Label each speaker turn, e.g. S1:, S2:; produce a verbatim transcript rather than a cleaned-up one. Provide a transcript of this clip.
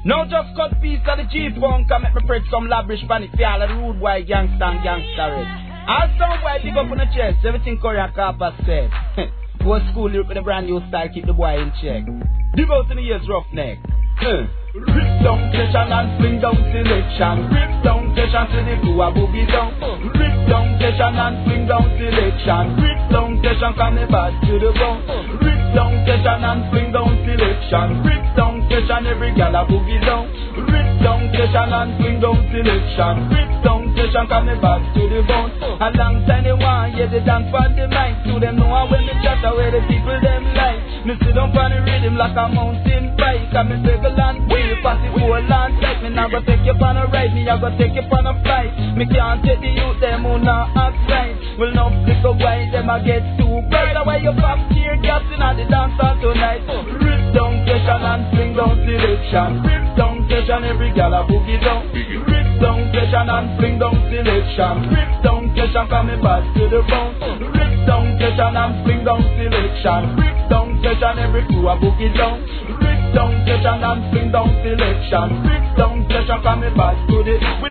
S1: Now just cut piece of the G-Funk and make me press some lavish panic for all of the rude boy gangsta and gangster. All some boy dig up on the chest, everything Korean Carper said. Go to school with a brand new style, keep the boy in check. Dig out in the years roughneck. Rip down session and fling down selection. Rip down session to the crew a boogie down. Rip down session and fling down selection. Rip down session from the bad to the bone. Rip down session and fling down selection. Rip down session every gal a boogie down. Rip down session and fling down selection. Rip down session from the bad to the bone. A long time they want, yeah, they dance for the mic. To them know when they chat away the people them like. Me sit down for the rhythm like a mountain bike. And me circle and wheel, pass it whole and tight. Me now go take you on a ride, me I go take you on a flight. Me can't take the youth them who not act right. Will not flick a white, them I get too bright. Away you pop tear gas in the dance hall tonight. Rip down session and swing down selection. Rip down session, every gal a boogie down. Rip down session and swing down selection. Rip down session from me back to the bone. Rip down session and swing down selection. Rip down session, every crew a boogie down. Rip down session and swing down selection. Rip down session from me back to the